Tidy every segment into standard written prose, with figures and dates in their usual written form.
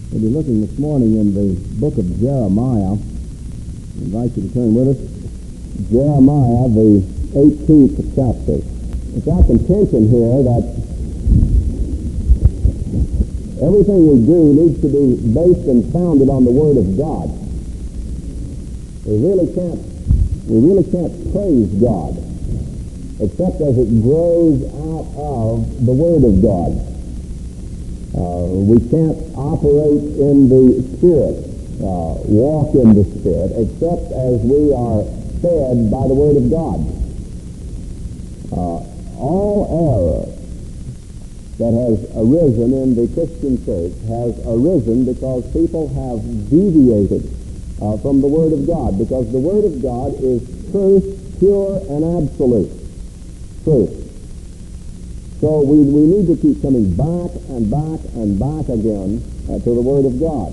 We'll be looking this morning in the book of Jeremiah. I invite you to turn with us. Jeremiah, the 18th chapter. It's our contention here that everything we do needs to be based and founded on the Word of God. We really can't praise God except as it grows out of the Word of God. We can't operate in the Spirit, walk in the Spirit, except as we are fed by the Word of God. All error that has arisen in the Christian church has arisen because people have deviated from the Word of God, because the Word of God is truth, pure and absolute truth. So we need to keep coming back and back and back again to the Word of God.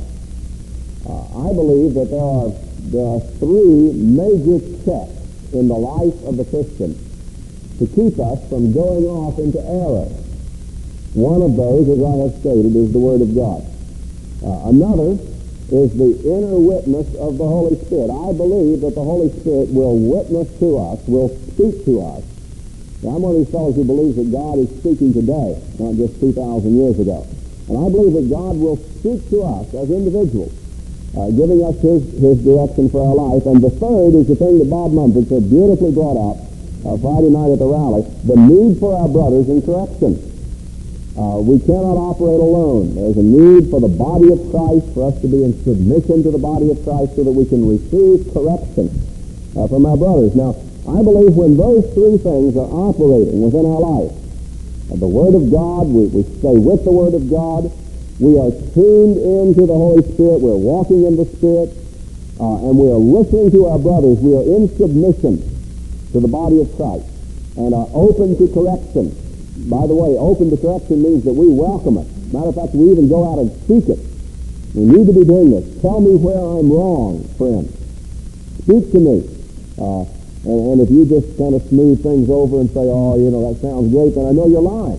I believe that there are three major checks in the life of the Christian to keep us from going off into error. One of those, as I have stated, is the Word of God. Another is the inner witness of the Holy Spirit. I believe that the Holy Spirit will witness to us, will speak to us. Now, I'm one of these fellows who believes that God is speaking today, not just 2,000 years ago. And I believe that God will speak to us as individuals, giving us His direction for our life. And the third is the thing that Bob Mumford so beautifully brought out Friday night at the rally, the need for our brothers in correction. We cannot operate alone. There's a need for the body of Christ, for us to be in submission to the body of Christ so that we can receive correction from our brothers. Now, I believe when those three things are operating within our life, the Word of God, we stay with the Word of God, we are tuned into the Holy Spirit, we're walking in the Spirit, and we are listening to our brothers, we are in submission to the body of Christ, and are open to correction. By the way, open to correction means that we welcome it. Matter of fact, we even go out and seek it. We need to be doing this. Tell me where I'm wrong, friend. Speak to me. And if you just kind of smooth things over and say, oh, that sounds great, then I know you're lying.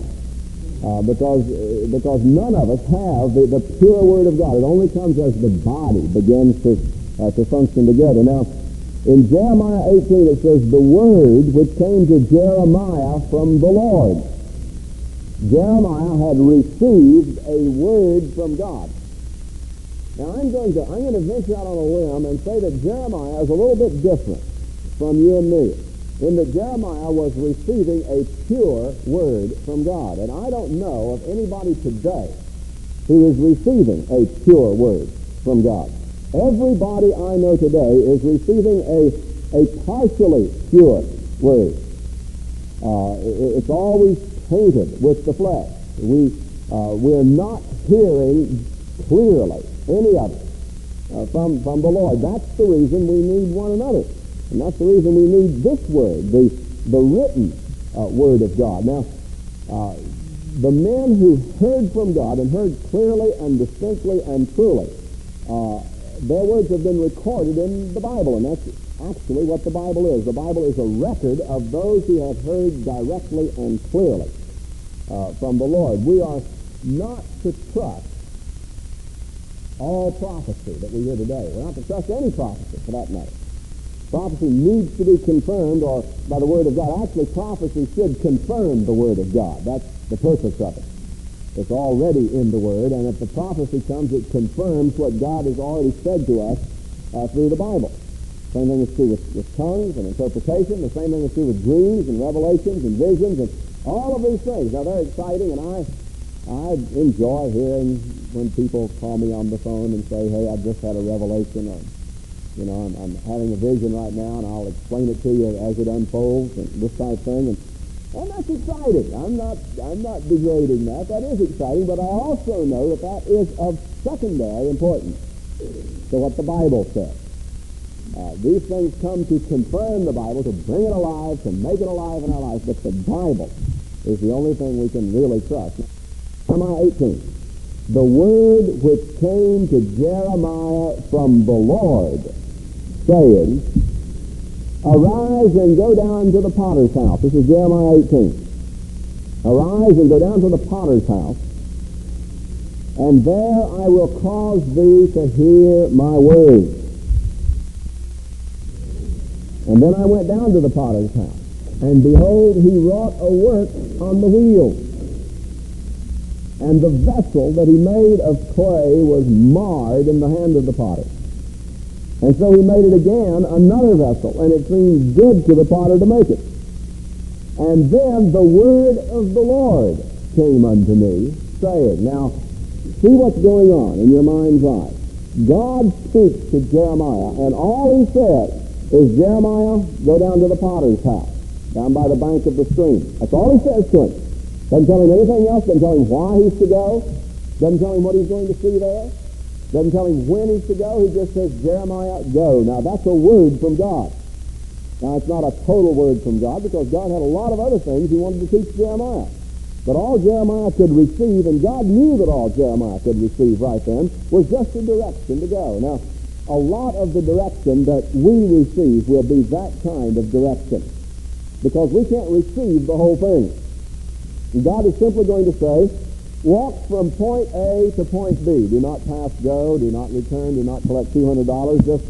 Because none of us have the pure Word of God. It only comes as the body begins to function together. Now, in Jeremiah 18, it says, the word which came to Jeremiah from the Lord. Jeremiah had received a word from God. Now, I'm going to venture out on a limb and say that Jeremiah is a little bit different from you and me, in that Jeremiah was receiving a pure word from God. And I don't know of anybody today who is receiving a pure word from God. Everybody I know today is receiving a partially pure word. It's always tainted with the flesh. We're not hearing clearly any of it from the Lord. That's the reason we need one another. And that's the reason we need this word, the written Word of God. Now, the men who heard from God and heard clearly and distinctly and truly, their words have been recorded in the Bible, and that's actually what the Bible is. The Bible is a record of those who have heard directly and clearly from the Lord. We are not to trust all prophecy that we hear today. We're not to trust any prophecy, for that matter. Prophecy needs to be confirmed by the Word of God. Actually, prophecy should confirm the Word of God. That's the purpose of it. It's already in the Word, and if the prophecy comes, it confirms what God has already said to us through the Bible. Same thing is true with tongues and interpretation. The same thing is true with dreams and revelations and visions and all of these things. Now, they're exciting, and I enjoy hearing when people call me on the phone and say, hey, I just had a revelation, or I'm having a vision right now, and I'll explain it to you as it unfolds, and this type of thing. And that's exciting. I'm not degrading that. That is exciting, but I also know that is of secondary importance to what the Bible says. These things come to confirm the Bible, to bring it alive, to make it alive in our life, but the Bible is the only thing we can really trust. Jeremiah 18. The word which came to Jeremiah from the Lord, saying, arise and go down to the potter's house. This is Jeremiah 18. Arise and go down to the potter's house, and there I will cause thee to hear my words. And then I went down to the potter's house, and behold, he wrought a work on the wheel. And the vessel that he made of clay was marred in the hand of the potter. And so he made it again another vessel, and it seemed good to the potter to make it. And then the word of the Lord came unto me, saying, now, see what's going on in your mind's eye. God speaks to Jeremiah, and all he said is, Jeremiah, go down to the potter's house, down by the bank of the stream. That's all he says to him. Doesn't tell him anything else, doesn't tell him why he's to go, doesn't tell him what he's going to see there, doesn't tell him when he's to go. He just says, Jeremiah, go. Now, that's a word from God. Now, it's not a total word from God, because God had a lot of other things he wanted to teach Jeremiah. But all Jeremiah could receive, and God knew that all Jeremiah could receive right then, was just a direction to go. Now, a lot of the direction that we receive will be that kind of direction, because we can't receive the whole thing. And God is simply going to say, walk from point A to point B. Do not pass go, do not return, do not collect $200. Just,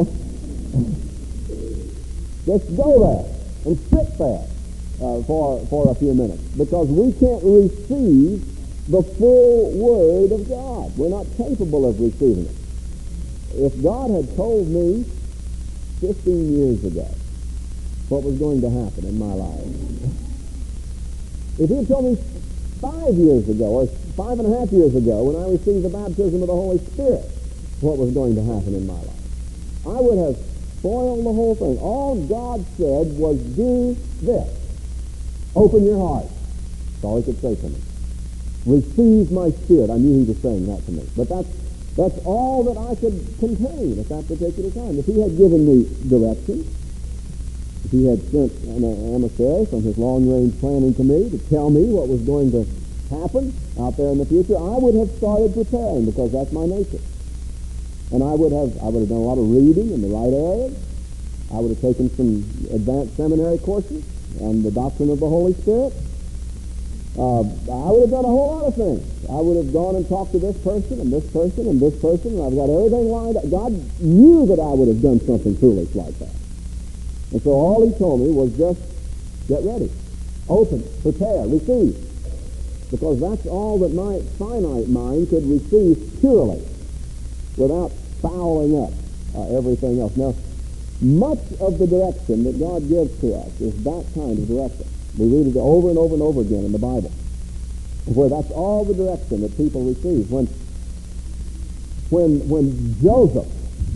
just go there and sit there for a few minutes, because we can't receive the full Word of God. We're not capable of receiving it. If God had told me 15 years ago what was going to happen in my life, if he had told me 5 years ago, or 5.5 years ago, when I received the baptism of the Holy Spirit, what was going to happen in my life, I would have spoiled the whole thing. All God said was, do this. Open your heart. That's all he could say to me. Receive my Spirit. I knew he was saying that to me. But that's all that I could contain at that particular time. If he had given me direction, if he had sent an emissary from his long-range planning committee to tell me what was going to happen out there in the future, I would have started preparing, because that's my nature. And I would have done a lot of reading in the right areas. I would have taken some advanced seminary courses on the doctrine of the Holy Spirit. I would have done a whole lot of things. I would have gone and talked to this person and this person and this person, and I've got everything lined up. God knew that I would have done something foolish like that. And so all he told me was just get ready, open, prepare, receive. Because that's all that my finite mind could receive purely, without fouling up everything else. Now, much of the direction that God gives to us is that kind of direction. We read it over and over and over again in the Bible, where that's all the direction that people receive. When Joseph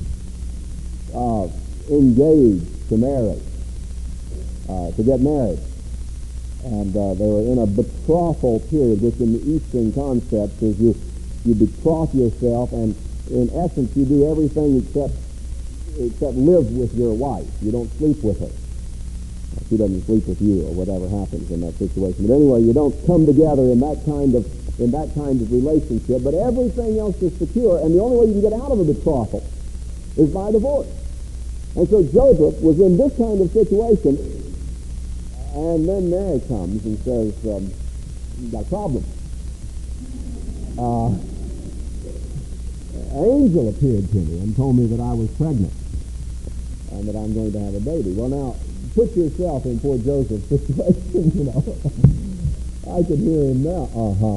engaged to marry, to get married, and they were in a betrothal period, which in the Eastern concept is you betroth yourself, and in essence you do everything except live with your wife. You don't sleep with her. She doesn't sleep with you, or whatever happens in that situation. But anyway, you don't come together in that kind of relationship. But everything else is secure, and the only way you can get out of a betrothal is by divorce. And so Joseph was in this kind of situation, and then Mary comes and says, "You've got a problem." An angel appeared to me and told me that I was pregnant and that I'm going to have a baby. Well, now, put yourself in poor Joseph's situation, I could hear him now.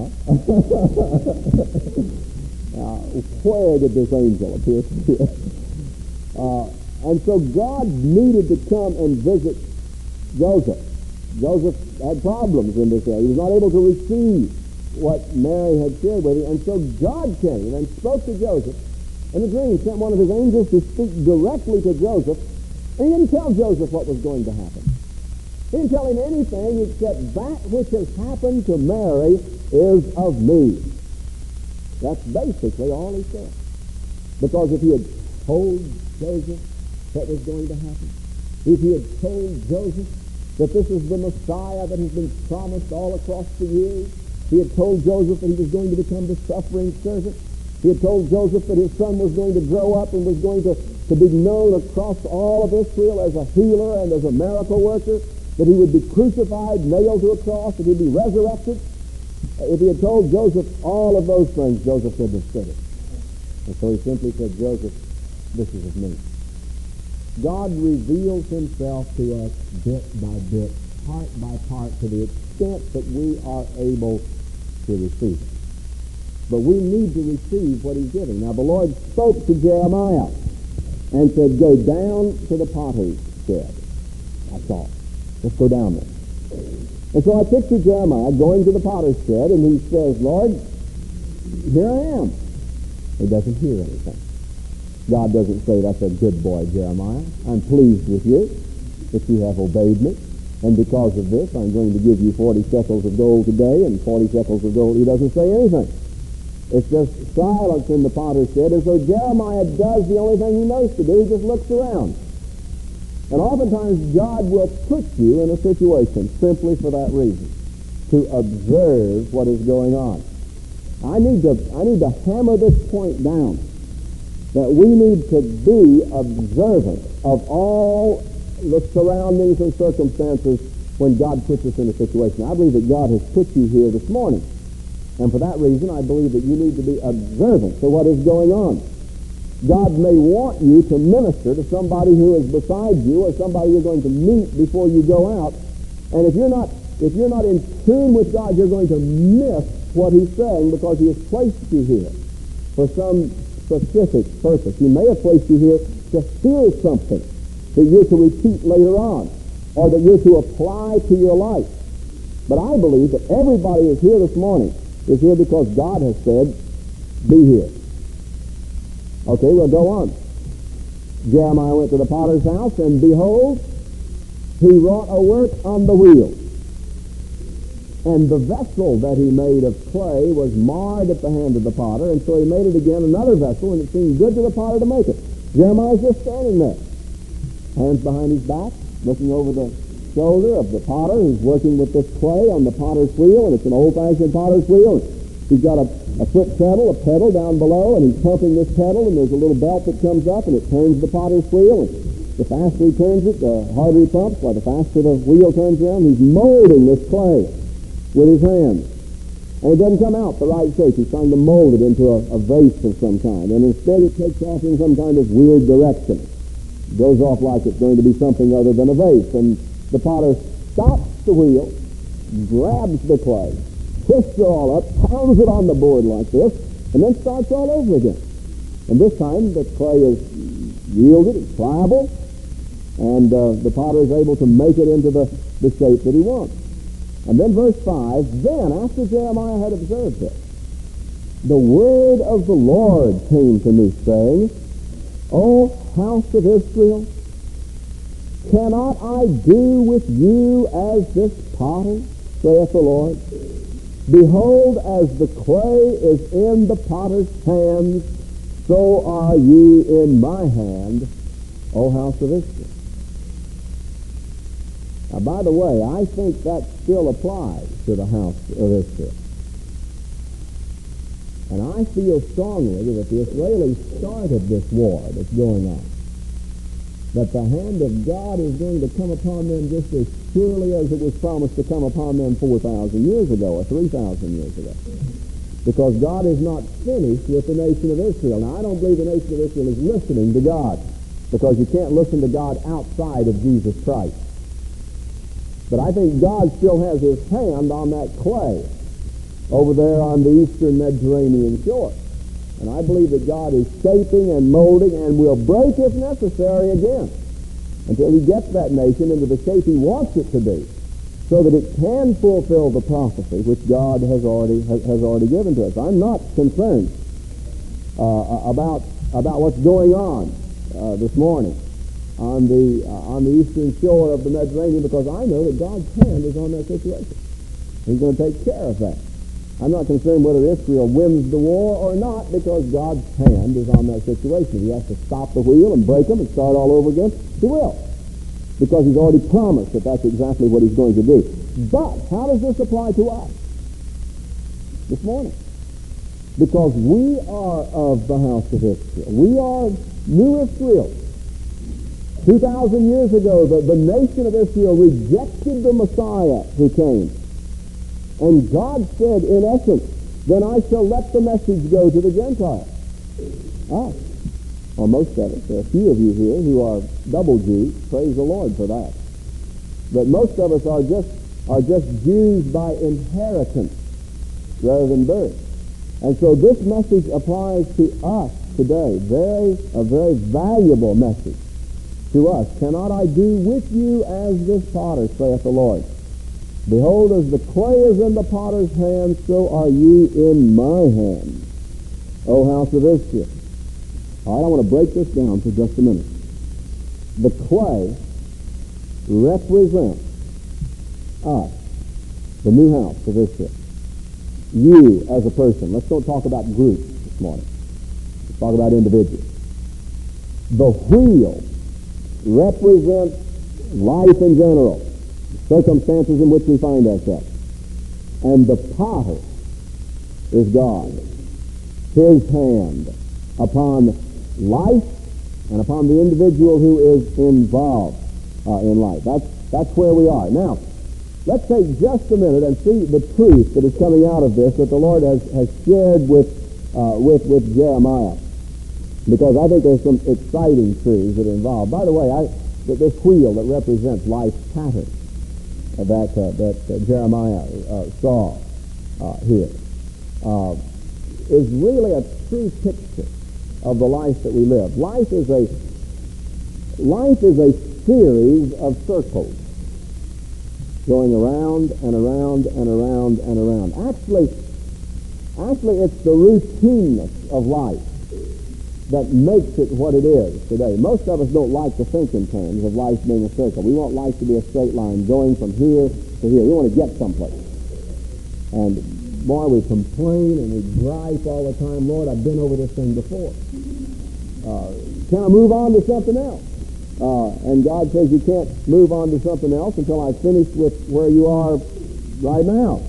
Now, where did this angel appear to me? And so God needed to come and visit Joseph. Joseph had problems in this area. He was not able to receive what Mary had shared with him. And so God came and spoke to Joseph in a dream, sent one of his angels to speak directly to Joseph. And he didn't tell Joseph what was going to happen. He didn't tell him anything except that which has happened to Mary is of me. That's basically all he said. Because if he had told Joseph what was going to happen, if he had told Joseph that this is the Messiah that has been promised all across the years, he had told Joseph that he was going to become the suffering servant, he had told Joseph that his son was going to grow up and was going to be known across all of Israel as a healer and as a miracle worker, that he would be crucified, nailed to a cross, that he'd be resurrected. If he had told Joseph all of those things, Joseph couldn't have stood it. And so he simply said, Joseph, this is of me. God reveals himself to us bit by bit, part by part, to the extent that we are able to receive it. But we need to receive what he's giving. Now, the Lord spoke to Jeremiah and said, go down to the potter's shed. That's all. Let's go down there. And so I picture Jeremiah going to the potter's shed, and he says, Lord, here I am. He doesn't hear anything. God doesn't say, that's a good boy, Jeremiah. I'm pleased with you that you have obeyed me. And because of this, I'm going to give you 40 shekels of gold today and 40 shekels of gold. He doesn't say anything. It's just silence in the potter's shed. And so Jeremiah does the only thing he knows to do. He just looks around. And oftentimes God will put you in a situation simply for that reason, to observe what is going on. I need to hammer this point down, that we need to be observant of all the surroundings and circumstances when God puts us in a situation. I believe that God has put you here this morning. And for that reason, I believe that you need to be observant to what is going on. God may want you to minister to somebody who is beside you or somebody you're going to meet before you go out. And if you're not in tune with God, you're going to miss what he's saying, because he has placed you here for some specific purpose. He may have placed you here to hear something that you're to repeat later on, or that you're to apply to your life. But I believe that everybody is here this morning is here because God has said, be here. Okay, we'll go on. Jeremiah went to the potter's house, and behold, he wrought a work on the wheel. And the vessel that he made of clay was marred at the hand of the potter, and so he made it again another vessel, and it seemed good to the potter to make it. Jeremiah's just standing there, hands behind his back, looking over the shoulder of the potter who's working with this clay on the potter's wheel, and it's an old-fashioned potter's wheel. He's got a foot pedal, a pedal down below, and he's pumping this pedal, and there's a little belt that comes up, and it turns the potter's wheel. And the faster he turns it, the harder he pumps. While the faster the wheel turns around, he's molding this clay with his hands. And it doesn't come out the right shape. He's trying to mold it into a vase of some kind. And instead it takes off in some kind of weird direction. It goes off like it's going to be something other than a vase. And the potter stops the wheel, grabs the clay, twists it all up, pounds it on the board like this, and then starts all over again. And this time the clay is yielded, it's pliable, and the potter is able to make it into the shape that he wants. And then verse 5, then after Jeremiah had observed this, the word of the Lord came to me, saying, O house of Israel, cannot I do with you as this potter, saith the Lord? Behold, as the clay is in the potter's hands, so are ye in my hand, O house of Israel. Now, by the way, I think that still applies to the house of Israel. And I feel strongly that the Israelis started this war that's going on, that the hand of God is going to come upon them just as surely as it was promised to come upon them 4,000 years ago or 3,000 years ago. Because God is not finished with the nation of Israel. Now, I don't believe the nation of Israel is listening to God, because you can't listen to God outside of Jesus Christ. But I think God still has his hand on that clay over there on the eastern Mediterranean shore. And I believe that God is shaping and molding and will break if necessary again until he gets that nation into the shape he wants it to be, so that it can fulfill the prophecy which God has already given to us. I'm not concerned about what's going on this morning on the eastern shore of the Mediterranean, because I know that God's hand is on that situation. He's going to take care of that. I'm not concerned whether Israel wins the war or not, because God's hand is on that situation. If he has to stop the wheel and break them and start all over again, he will, because he's already promised that that's exactly what he's going to do. But how does this apply to us this morning? Because we are of the house of Israel. We are New Israel. 2,000 years ago, the nation of Israel rejected the Messiah who came. And God said, in essence, then I shall let the message go to the Gentiles. Well, most of us, there are a few of you here who are double Jews. Praise the Lord for that. But most of us are just Jews by inheritance rather than birth. And so this message applies to us today. A very valuable message to us. Cannot I do with you as this potter, saith the Lord? Behold, as the clay is in the potter's hand, so are you in my hand, O house of Israel. All right, I want to break this down for just a minute. The clay represents us, the new house of Israel. You as a person. Let's don't talk about groups this morning. Let's talk about individuals. The wheel represents life in general, circumstances in which we find ourselves. And the potter is God. His hand upon life and upon the individual who is involved in life. That's where we are. Now, let's take just a minute and see the truth that is coming out of this that the Lord has shared with Jeremiah. Because I think there's some exciting truths that are involved. By the way, this wheel that represents life's pattern that Jeremiah saw here is really a true picture of the life that we live. Life is a series of circles going around and around and around and around. Actually, it's the routineness of life that makes it what it is today. Most of us don't like to think in terms of life being a circle. We want life to be a straight line going from here to here. We want to get someplace. And boy, we complain and we gripe all the time. Lord, I've been over this thing before. Can I move on to something else? And God says you can't move on to something else until I finish with where you are right now.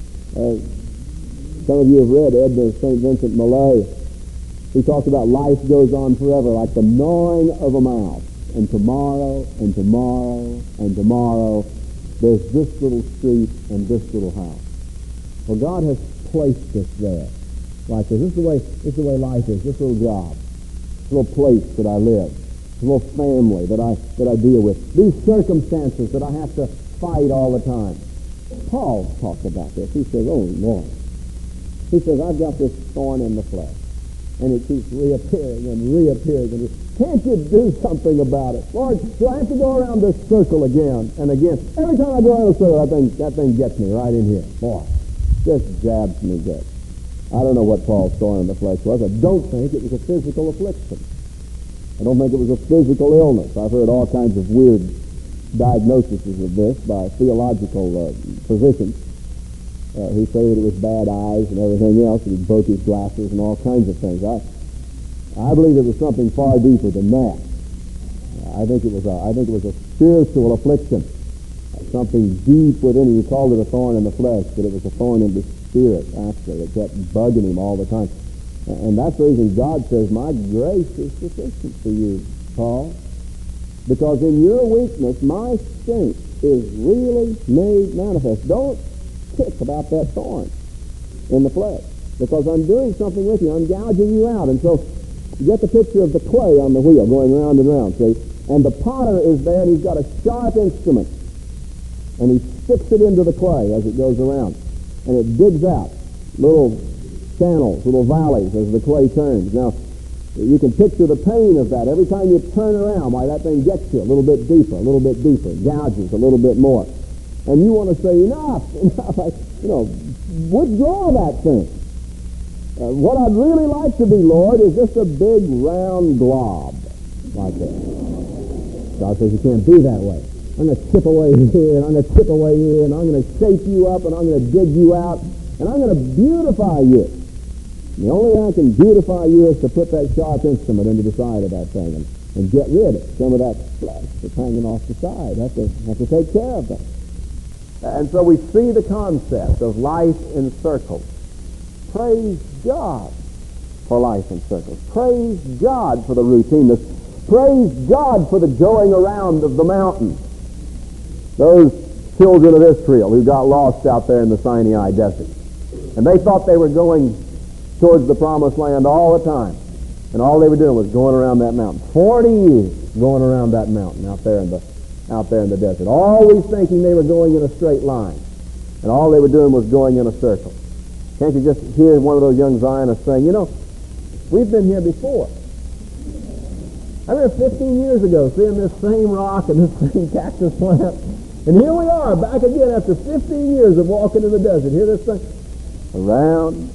Some of you have read Edna St. Vincent Millay. He talks about life goes on forever, like the gnawing of a mouth. And tomorrow, and tomorrow, and tomorrow, there's this little street and this little house. Well, God has placed us there. Like this. This is the way life is. This little job, this little place that I live, this little family that I deal with, these circumstances that I have to fight all the time. Paul talks about this. He says, oh, Lord. He says, I've got this thorn in the flesh. And it keeps reappearing and reappearing. And can't you do something about it? Lord, do I have to go around this circle again and again? Every time I go around the circle, that thing gets me right in here. Boy, just jabs me good. I don't know what Paul's thorn in the flesh was. I don't think it was a physical affliction. I don't think it was a physical illness. I've heard all kinds of weird diagnoses of this by theological physicians who say that it was bad eyes and everything else, and he broke his glasses and all kinds of things. I believe it was something far deeper than that. I think it was a spiritual affliction, something deep within him. He called it a thorn in the flesh, but it was a thorn in the spirit, actually. It kept bugging him all the time. And that's the reason God says, my grace is sufficient for you, Paul. Because in your weakness, my strength is really made manifest. Don't kick about that thorn in the flesh, because I'm doing something with you. I'm gouging you out. And so you get the picture of the clay on the wheel going round and round, see? And the potter is there, and he's got a sharp instrument. And he sticks it into the clay as it goes around. And it digs out little channels, little valleys as the clay turns. Now, you can picture the pain of that. Every time you turn around, why, that thing gets you a little bit deeper, gouges a little bit more. And you want to say, enough, withdraw that thing. What I'd really like to be, Lord, is just a big round glob like that. God says you can't be that way. I'm going to chip away here, and I'm going to chip away here, and I'm going to shape you up, and I'm going to dig you out, and I'm going to beautify you. And the only way I can beautify you is to put that sharp instrument into the side of that thing and get rid of some of that flesh that's hanging off the side. Have to take care of that. And so we see the concept of life in circles. Praise God for life in circles. Praise God for the routineness. Praise God for the going around of the mountain. Those children of Israel who got lost out there in the Sinai desert. And they thought they were going towards the promised land all the time. And all they were doing was going around that mountain. 40 years going around that mountain out there in the desert. Always thinking they were going in a straight line. And all they were doing was going in a circle. Can't you just hear one of those young Zionists saying, we've been here before. I remember 15 years ago seeing this same rock and this same cactus plant. And here we are, back again after 15 years of walking in the desert. Hear this thing? Around,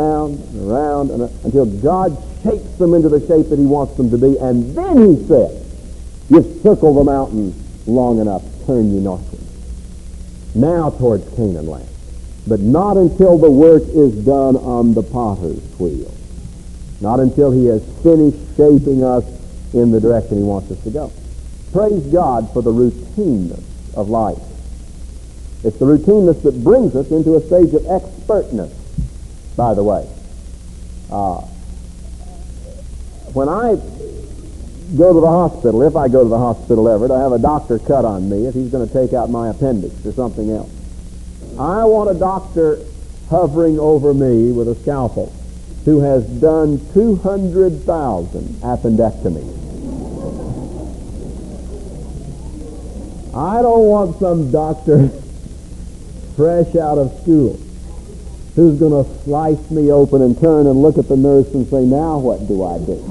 until God shapes them into the shape that he wants them to be. And then he said, you've circled the mountain long enough, turn ye northward. Now towards Canaan land. But not until the work is done on the potter's wheel. Not until he has finished shaping us in the direction he wants us to go. Praise God for the routineness of life. It's the routineness that brings us into a stage of expertness, by the way. When I go to the hospital, if I go to the hospital ever, to have a doctor cut on me if he's going to take out my appendix or something else, I want a doctor hovering over me with a scalpel who has done 200,000 appendectomies. I don't want some doctor fresh out of school who's going to slice me open and turn and look at the nurse and say, now what do I do?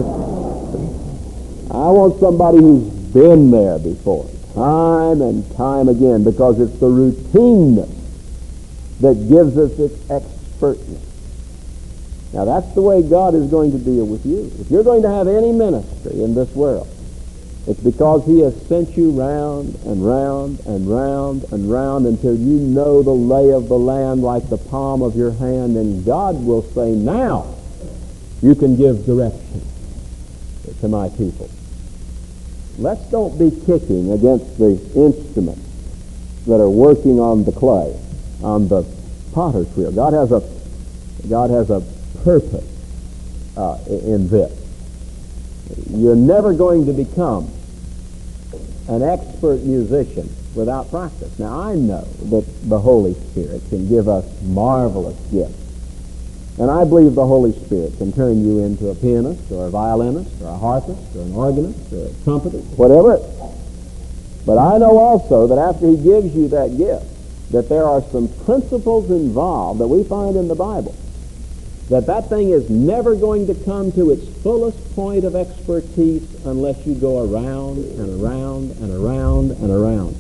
I want somebody who's been there before, time and time again, because it's the routineness that gives us its expertness. Now that's the way God is going to deal with you. If you're going to have any ministry in this world, it's because he has sent you round and round and round and round until you know the lay of the land like the palm of your hand, and God will say, now you can give direction to my people. Let's don't be kicking against the instruments that are working on the clay, on the potter's wheel. God has a purpose in this. You're never going to become an expert musician without practice. Now, I know that the Holy Spirit can give us marvelous gifts. And I believe the Holy Spirit can turn you into a pianist or a violinist or a harpist or an organist or a trumpetist, whatever. But I know also that after he gives you that gift, that there are some principles involved that we find in the Bible, that thing is never going to come to its fullest point of expertise unless you go around and around and around and around.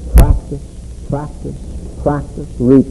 Practice,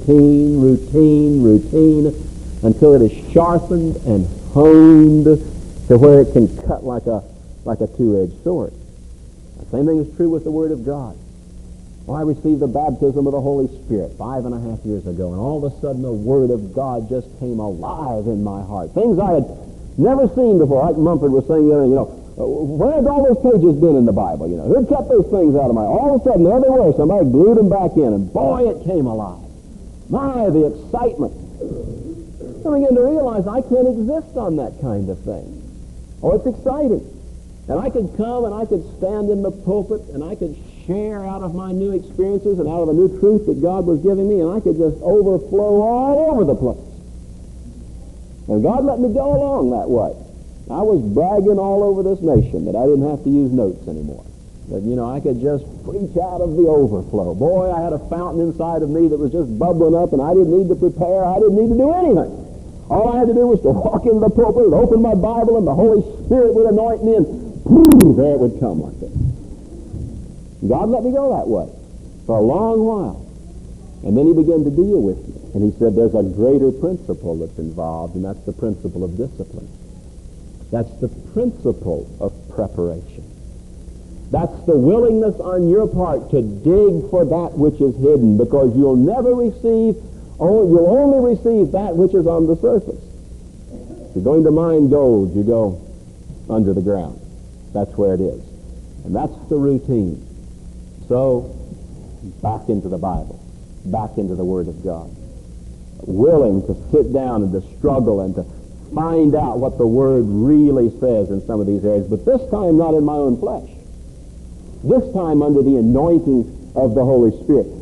routine, until it is sharpened and honed to where it can cut like a two-edged sword. The same thing is true with the Word of God. Well, I received the baptism of the Holy Spirit 5.5 years ago, and all of a sudden the Word of God just came alive in my heart. Things I had never seen before. Like Mumford was saying, where had all those pages been in the Bible? Who kept those things out of my... All of a sudden, there they were. Somebody glued them back in, and boy, it came alive. My, the excitement. I began to realize I can't exist on that kind of thing. Oh, it's exciting. And I could come and I could stand in the pulpit and I could share out of my new experiences and out of the new truth that God was giving me, and I could just overflow all over the place. And God let me go along that way. I was bragging all over this nation that I didn't have to use notes anymore. That, I could just preach out of the overflow. Boy, I had a fountain inside of me that was just bubbling up, and I didn't need to prepare. I didn't need to do anything. All I had to do was to walk into the pulpit and open my Bible, and the Holy Spirit would anoint me, and there it would come like this. God let me go that way for a long while. And then he began to deal with me. And he said there's a greater principle that's involved, and that's the principle of discipline. That's the principle of preparation. That's the willingness on your part to dig for that which is hidden, because you'll only receive that which is on the surface. If you're going to mine gold, you go under the ground. That's where it is. And that's the routine. So, back into the Bible, back into the Word of God. Willing to sit down and to struggle and to find out what the Word really says in some of these areas, but this time not in my own flesh. This time under the anointing of the Holy Spirit.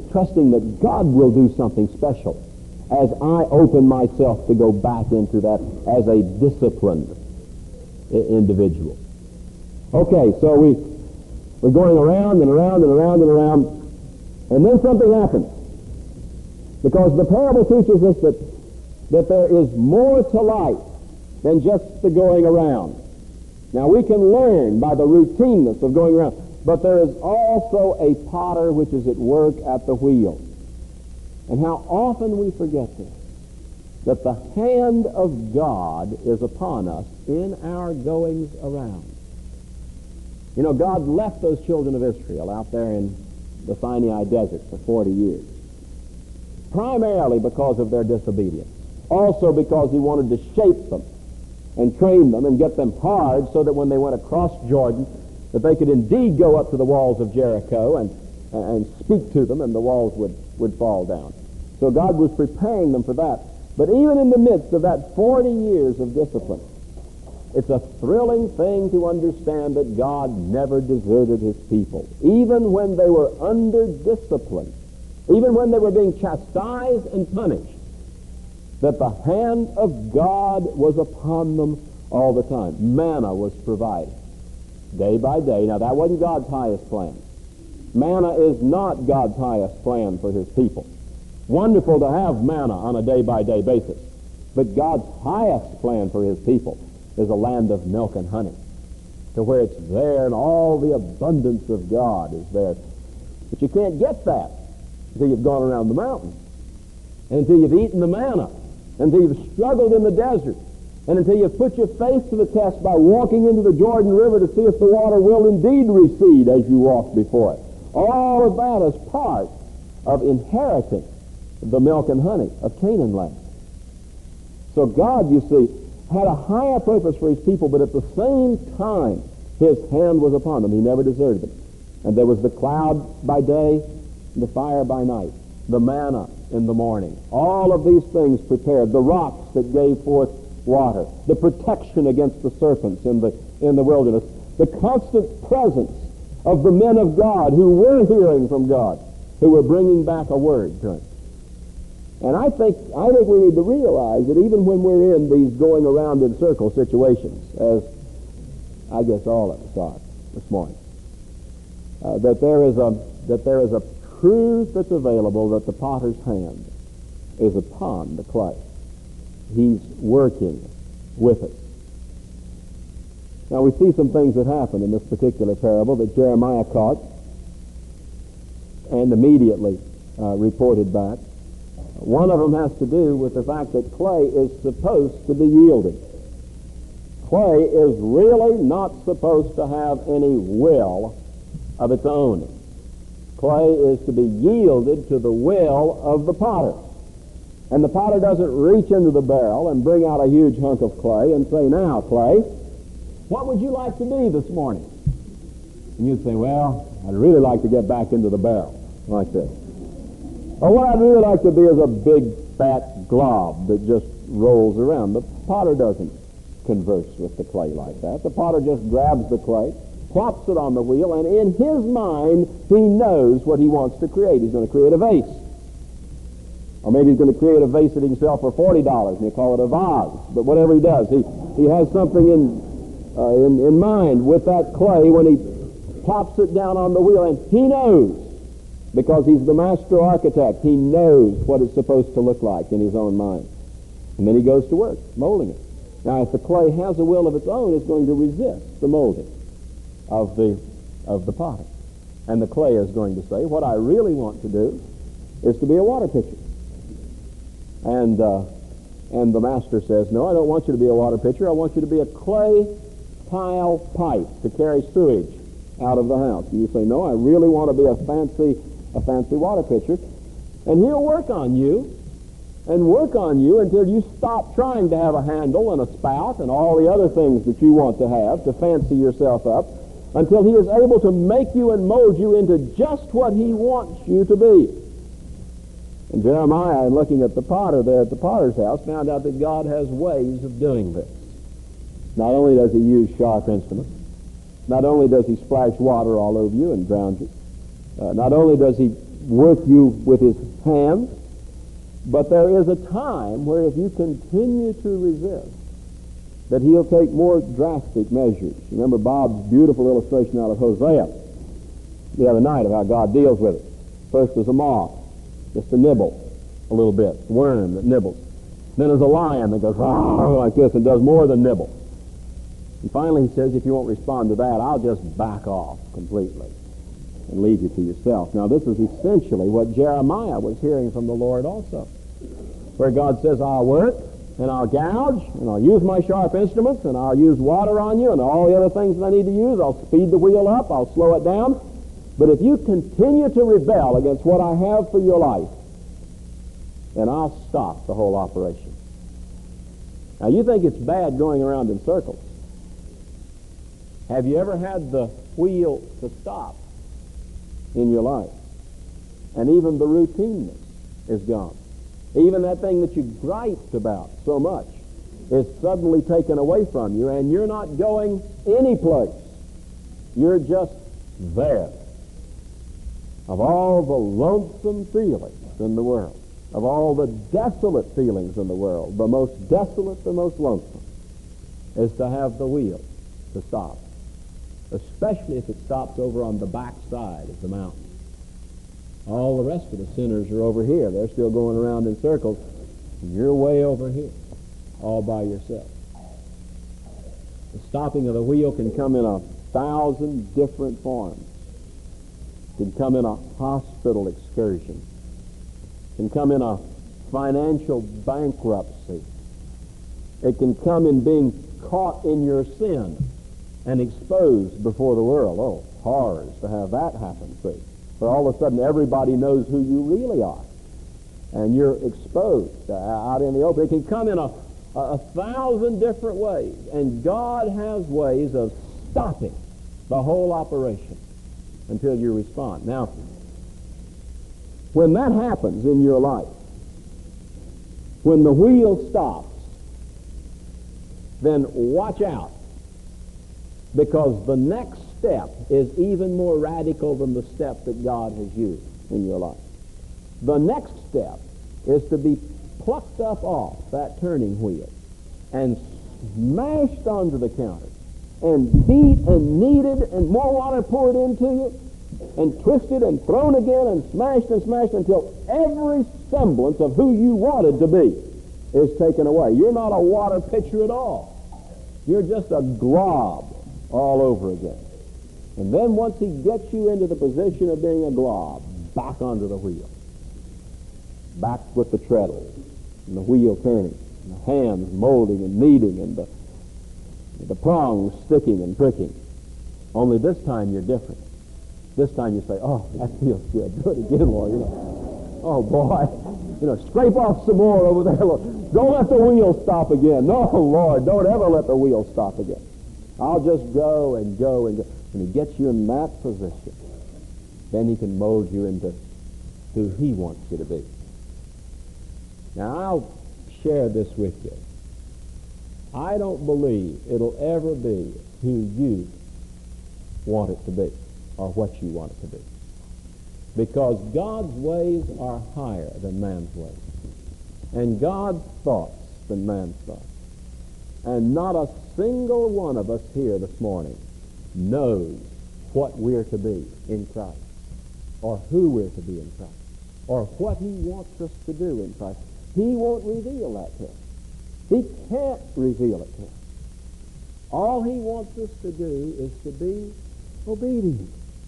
trusting that God will do something special as I open myself to go back into that as a disciplined individual. Okay, so we're going around and around and around and around, and then something happens. Because the parable teaches us that there is more to life than just the going around. Now, we can learn by the routineness of going around, but there is also a potter which is at work at the wheel. And how often we forget this, that the hand of God is upon us in our goings around. You know, God left those children of Israel out there in the Sinai desert for 40 years, primarily because of their disobedience, also because he wanted to shape them and train them and get them hard so that when they went across Jordan, that they could indeed go up to the walls of Jericho and speak to them, and the walls would fall down. So God was preparing them for that. But even in the midst of that 40 years of discipline, it's a thrilling thing to understand that God never deserted his people. Even when they were under discipline, even when they were being chastised and punished, that the hand of God was upon them all the time. Manna was provided day by day. Now, that wasn't God's highest plan. Manna is not God's highest plan for his people. Wonderful to have manna on a day-by-day basis. But God's highest plan for his people is a land of milk and honey, to where it's there and all the abundance of God is there. But you can't get that until you've gone around the mountain, and until you've eaten the manna, until you've struggled in the desert, and until you've put your faith to the test by walking into the Jordan River to see if the water will indeed recede as you walk before it. All of that is part of inheriting the milk and honey of Canaan land. So God, you see, had a higher purpose for his people, but at the same time, his hand was upon them. He never deserted them. And there was the cloud by day, the fire by night, the manna in the morning. All of these things prepared, the rocks that gave forth water, the protection against the serpents in the wilderness, the constant presence of the men of God who were hearing from God, who were bringing back a word to him. And I think we need to realize that even when we're in these going around in circle situations, as I guess all of us are this morning, that there is a truth that's available, that the potter's hand is upon the clay. He's working with it. Now we see some things that happen in this particular parable that Jeremiah caught and immediately reported back. One of them has to do with the fact that clay is supposed to be yielded. Clay is really not supposed to have any will of its own. Clay is to be yielded to the will of the potter. And the potter doesn't reach into the barrel and bring out a huge hunk of clay and say, "Now, clay, what would you like to be this morning?" And you'd say, "Well, I'd really like to get back into the barrel," like this. Or what I'd really like to be is a big, fat glob that just rolls around. The potter doesn't converse with the clay like that. The potter just grabs the clay, plops it on the wheel, and in his mind, he knows what he wants to create. He's going to create a vase. Or maybe he's going to create a vase that he can sell for $40, and he'll call it a vase. But whatever he does, he has something in mind with that clay when he plops it down on the wheel, and he knows, because he's the master architect, he knows what it's supposed to look like in his own mind. And then he goes to work, molding it. Now, if the clay has a will of its own, it's going to resist the molding of the potter. And the clay is going to say, "What I really want to do is to be a water pitcher." And the master says, "No, I don't want you to be a water pitcher. I want you to be a clay tile pipe to carry sewage out of the house." And you say, "No, I really want to be a fancy water pitcher." And he'll work on you until you stop trying to have a handle and a spout and all the other things that you want to have to fancy yourself up, until he is able to make you and mold you into just what he wants you to be. And Jeremiah, in looking at the potter there at the potter's house, found out that God has ways of doing this. Not only does he use sharp instruments, not only does he splash water all over you and drown you, not only does he work you with his hands. But there is a time where if you continue to resist, that he'll take more drastic measures. Remember Bob's beautiful illustration out of Hosea the other night of how God deals with it. First there's a moth, just to nibble a little bit, worm that nibbles. Then there's a lion that goes like this and does more than nibble. And finally he says, if you won't respond to that, I'll just back off completely and leave you to yourself. Now this is essentially what Jeremiah was hearing from the Lord also, where God says, I'll work and I'll gouge and I'll use my sharp instruments and I'll use water on you and all the other things that I need to use. I'll speed the wheel up, I'll slow it down. But if you continue to rebel against what I have for your life, then I'll stop the whole operation. Now you think it's bad going around in circles. Have you ever had the wheel to stop in your life? And even the routineness is gone. Even that thing that you griped about so much is suddenly taken away from you, and you're not going any place. You're just there. Of all the lonesome feelings in the world, of all the desolate feelings in the world, the most desolate, the most lonesome is to have the wheel to stop, especially if it stops over on the backside of the mountain. All the rest of the sinners are over here. They're still going around in circles, and you're way over here, all by yourself. The stopping of the wheel can come in 1,000 different forms. It can come in a hospital excursion. It can come in a financial bankruptcy. It can come in being caught in your sin and exposed before the world. Oh, horrors to have that happen, see. For all of a sudden everybody knows who you really are. And you're exposed out in the open. It can come in a 1,000 different ways. And God has ways of stopping the whole operation until you respond. Now, when that happens in your life, when the wheel stops, then watch out. Because the next step is even more radical than the step that God has used in your life. The next step is to be plucked up off that turning wheel and smashed onto the counter and beat and kneaded and more water poured into you and twisted and thrown again and smashed until every semblance of who you wanted to be is taken away. You're not a water pitcher at all. You're just a glob all over again. And then once he gets you into the position of being a glob, back onto the wheel. Back with the treadle and the wheel turning, and the hands molding and kneading, and the prongs sticking and pricking. Only this time you're different. This time you say, oh, that feels good. Do it again, Lord. Oh, boy. Scrape off some more over there, Lord. Don't let the wheel stop again. No, Lord, don't ever let the wheel stop again. I'll just go and go and go. When he gets you in that position, then he can mold you into who he wants you to be. Now, I'll share this with you. I don't believe it'll ever be who you want it to be or what you want it to be. Because God's ways are higher than man's ways. And God's thoughts than man's thoughts. And not a single one of us here this morning knows what we're to be in Christ, or who we're to be in Christ, or what he wants us to do in Christ. He won't reveal that to us. He can't reveal it to us. All he wants us to do is to be obedient.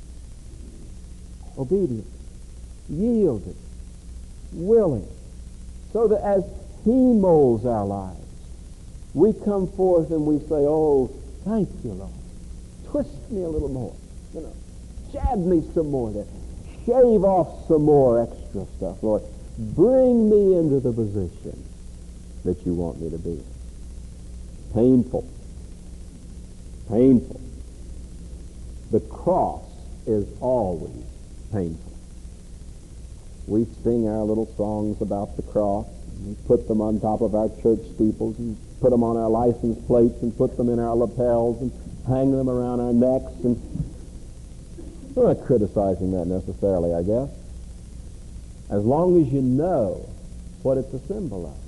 Obedient. Yielded. Willing. So that as he molds our lives, we come forth and we say, oh, thank you, Lord. Twist me a little more. Jab me some more there. Shave off some more extra stuff, Lord. Bring me into the position that you want me to be. Painful. Painful. The cross is always painful. We sing our little songs about the cross. We put them on top of our church steeples and put them on our license plates and put them in our lapels and hang them around our necks. And we're not criticizing that necessarily, I guess. as long as you know what it's a symbol of.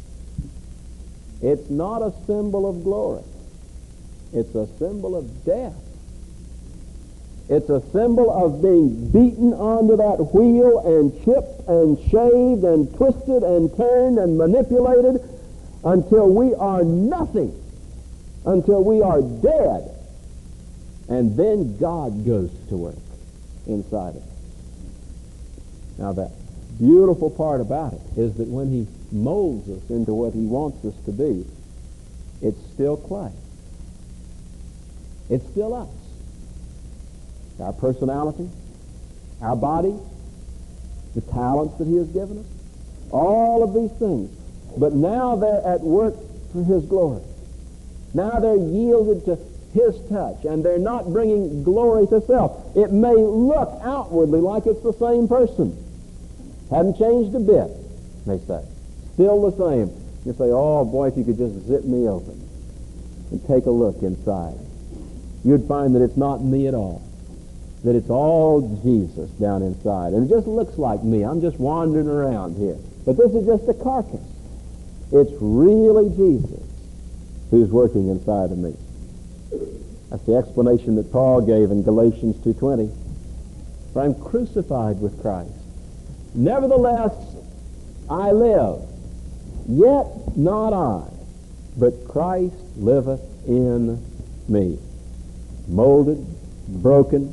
It's not a symbol of glory. It's a symbol of death. It's a symbol of being beaten onto that wheel and chipped and shaved and twisted and turned and manipulated until we are nothing, until we are dead. And then God goes to work inside of us. Now the beautiful part about it is that when he molds us into what he wants us to be, it's still clay. It's still us. Our personality, our body, the talents that he has given us, all of these things. But now they're at work for his glory. Now they're yielded to his touch, and they're not bringing glory to self. It may look outwardly like it's the same person. Hadn't changed a bit, they say. Still the same. You say, oh boy, if you could just zip me open and take a look inside, you'd find that it's not me at all. That it's all Jesus down inside. And it just looks like me. I'm just wandering around here. But this is just a carcass. It's really Jesus who's working inside of me. That's the explanation that Paul gave in Galatians 2:20. For I'm crucified with Christ. Nevertheless, I live. Yet not I, but Christ liveth in me. Molded, broken,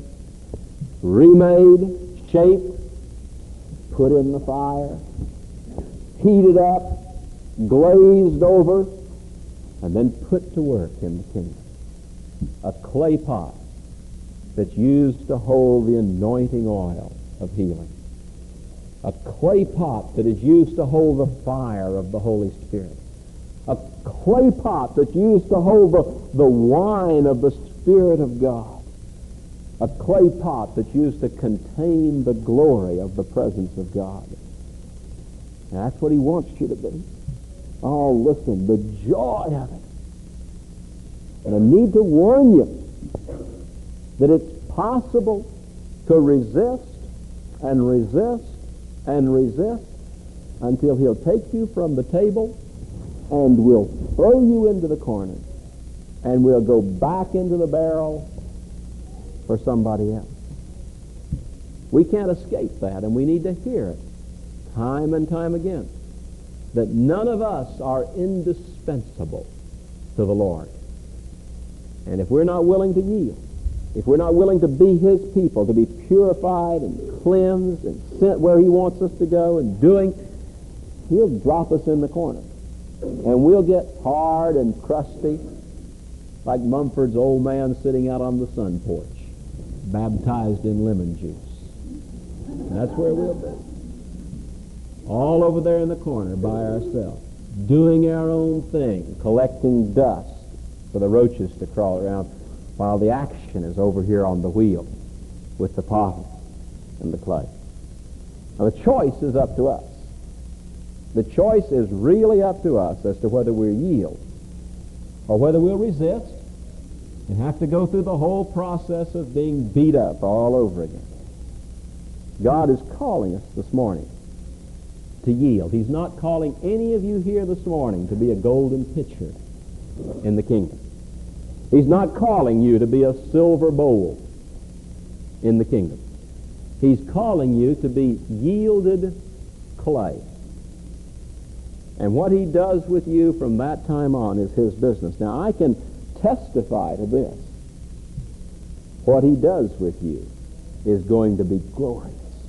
remade, shaped, put in the fire, heated up, glazed over, and then put to work in the kingdom. A clay pot that's used to hold the anointing oil of healing. A clay pot that is used to hold the fire of the Holy Spirit. A clay pot that's used to hold the wine of the Spirit of God. A clay pot that's used to contain the glory of the presence of God. And that's what he wants you to be. Oh, listen, the joy of it. And I need to warn you that it's possible to resist and resist and resist until he'll take you from the table and will throw you into the corner and we'll go back into the barrel for somebody else. We can't escape that, and we need to hear it time and time again, that none of us are indispensable to the Lord. And if we're not willing to yield, if we're not willing to be his people, to be purified and cleansed and sent where he wants us to go and doing, he'll drop us in the corner. And we'll get hard and crusty like Mumford's old man sitting out on the sun porch, baptized in lemon juice. And that's where we'll be. All over there in the corner by ourselves, doing our own thing, collecting dust for the roaches to crawl around, while the action is over here on the wheel with the potter and the clay. Now the choice is up to us. The choice is really up to us as to whether we'll yield or whether we'll resist and have to go through the whole process of being beat up all over again. God is calling us this morning to yield. He's not calling any of you here this morning to be a golden pitcher in the kingdom. He's not calling you to be a silver bowl in the kingdom. He's calling you to be yielded clay. And what he does with you from that time on is his business. Now, I can testify to this. What he does with you is going to be glorious.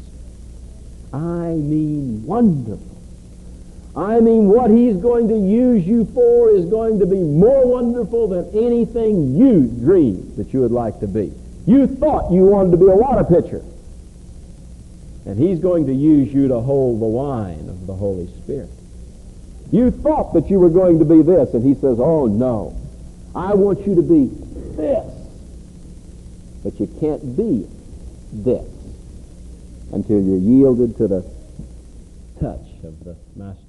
I mean wonderful. I mean what he's going to use you for is going to be more wonderful than anything you dreamed that you would like to be. You thought you wanted to be a water pitcher. And he's going to use you to hold the wine of the Holy Spirit. You thought that you were going to be this, and he says, oh no, I want you to be this. But you can't be this until you're yielded to the touch of the Master.